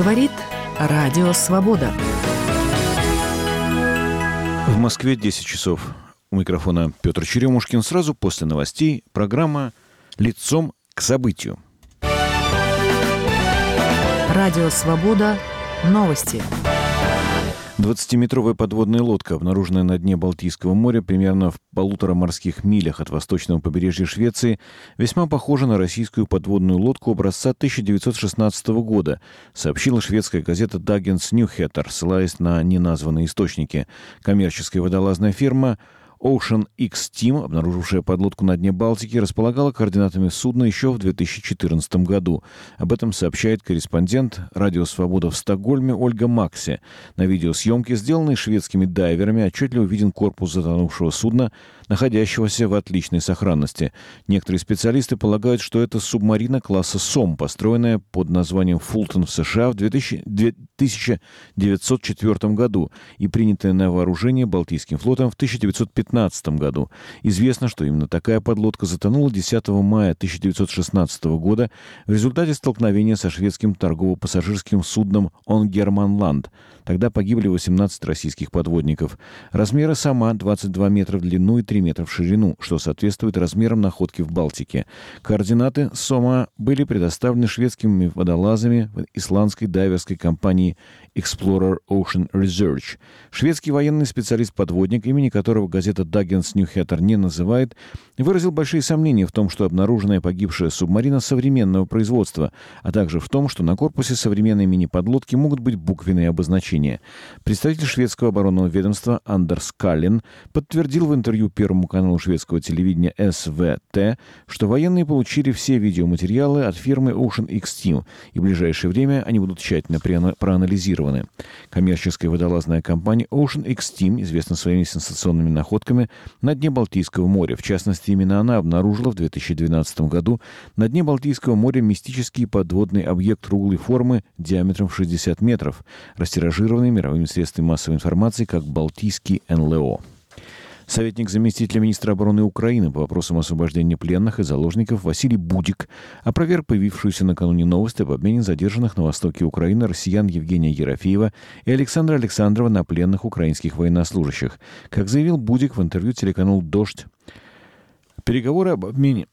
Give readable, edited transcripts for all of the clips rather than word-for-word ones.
Говорит Радио Свобода. В Москве 10 часов. У микрофона Петр Черемушкин. Сразу после новостей программа «Лицом к событию». Радио Свобода. Новости. 20-метровая подводная лодка, обнаруженная на дне Балтийского моря примерно в 1,5 морских милях от восточного побережья Швеции, весьма похожа на российскую подводную лодку образца 1916 года, сообщила шведская газета Dagens Nyheter, ссылаясь на неназванные источники. Коммерческая водолазная фирма Ocean X Team, обнаружившая подлодку на дне Балтики, располагала координатами судна еще в 2014 году. Об этом сообщает корреспондент «Радио Свобода» в Стокгольме Ольга Макси. На видеосъемке, сделанной шведскими дайверами, отчетливо виден корпус затонувшего судна, находящегося в отличной сохранности. Некоторые специалисты полагают, что это субмарина класса СОМ, построенная под названием «Фултон» в США в 1904 году и принятая на вооружение Балтийским флотом в 1915 году. Известно, что именно такая подлодка затонула 10 мая 1916 года в результате столкновения со шведским торгово-пассажирским судном «Онгерманланд». Тогда погибли 18 российских подводников. Размеры «Сома» 22 метра в длину и 3 метра в ширину, что соответствует размерам находки в Балтике. Координаты «Сома» были предоставлены шведскими водолазами в исландской дайверской компании Explorer Ocean Research. Шведский военный специалист-подводник, имени которого газета Dagens Nyheter не называет, выразил большие сомнения в том, что обнаруженная погибшая субмарина современного производства, а также в том, что на корпусе современной мини-подлодки могут быть буквенные обозначения. Представитель шведского оборонного ведомства Андерс Каллен подтвердил в интервью Первому каналу шведского телевидения СВТ, что военные получили все видеоматериалы от фирмы Ocean X Team, и в ближайшее время они будут тщательно проанализированы. Коммерческая водолазная компания Ocean X Team известна своими сенсационными находками на дне Балтийского моря. В частности, именно она обнаружила в 2012 году на дне Балтийского моря мистический подводный объект круглой формы диаметром в 60 метров, растиражированный мировыми средствами массовой информации как «Балтийский НЛО». Советник заместителя министра обороны Украины по вопросам освобождения пленных и заложников Василий Будик опроверг появившуюся накануне новость об обмене задержанных на востоке Украины россиян Евгения Ерофеева и Александра Александрова на пленных украинских военнослужащих. Как заявил Будик в интервью телеканалу «Дождь», переговоры об обмене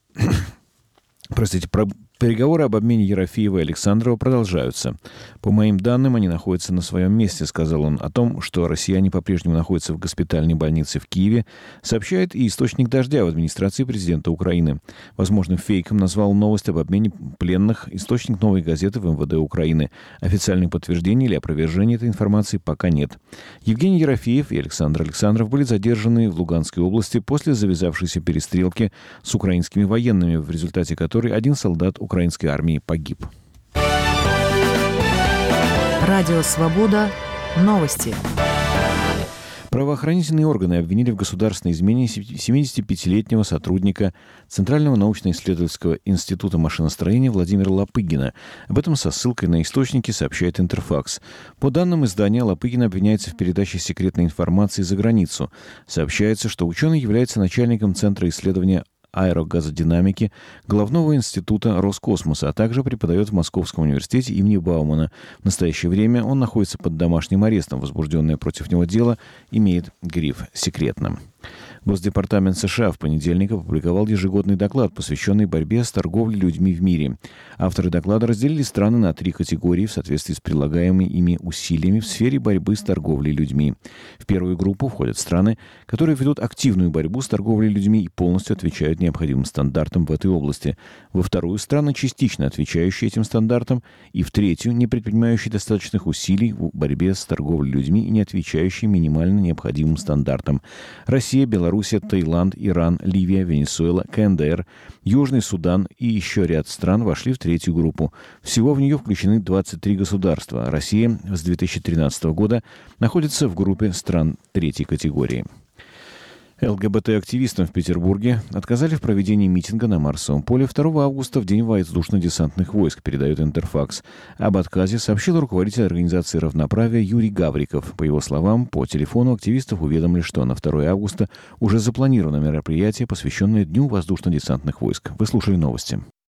Ерофеева и Александрова продолжаются. По моим данным, они находятся на своем месте, сказал он. О том, что россияне по-прежнему находятся в госпитальной больнице в Киеве, сообщает и источник «Дождя» в администрации президента Украины. Возможным фейком назвал новость об обмене пленных источник «Новой газеты» в МВД Украины. Официальных подтверждений или опровержения этой информации пока нет. Евгений Ерофеев и Александр Александров были задержаны в Луганской области после завязавшейся перестрелки с украинскими военными, в результате которой один солдат украинской армии погиб. Радио Свобода. Новости. Правоохранительные органы обвинили в государственной измене 75-летнего сотрудника Центрального научно-исследовательского института машиностроения Владимира Лопыгина. Об этом со ссылкой на источники сообщает Интерфакс. По данным издания, Лопыгин обвиняется в передаче секретной информации за границу. Сообщается, что ученый является начальником Центра исследования аэрогазодинамики Главного института Роскосмоса, а также преподает в Московском университете имени Баумана. В настоящее время он находится под домашним арестом. Возбужденное против него дело имеет гриф «секретно». Госдепартамент США в понедельник опубликовал ежегодный доклад, посвященный борьбе с торговлей людьми в мире. Авторы доклада разделили страны на 3 категории в соответствии с прилагаемыми ими усилиями в сфере борьбы с торговлей людьми. В первую группу входят страны, которые ведут активную борьбу с торговлей людьми и полностью отвечают необходимым стандартам в этой области. Во вторую — страны, частично отвечающие этим стандартам. И в третью — не предпринимающие достаточных усилий в борьбе с торговлей людьми и не отвечающие минимально необходимым стандартам. Россия, Белоруссия, Таиланд, Иран, Ливия, Венесуэла, КНДР, Южный Судан и еще ряд стран вошли в третью группу. Всего в нее включены 23 государства. Россия с 2013 года находится в группе стран третьей категории. ЛГБТ-активистам в Петербурге отказали в проведении митинга на Марсовом поле 2 августа в День воздушно-десантных войск, передает Интерфакс. Об отказе сообщил руководитель организации равноправия Юрий Гавриков. По его словам, по телефону активистов уведомили, что на 2 августа уже запланировано мероприятие, посвященное Дню воздушно-десантных войск. Вы слушали новости.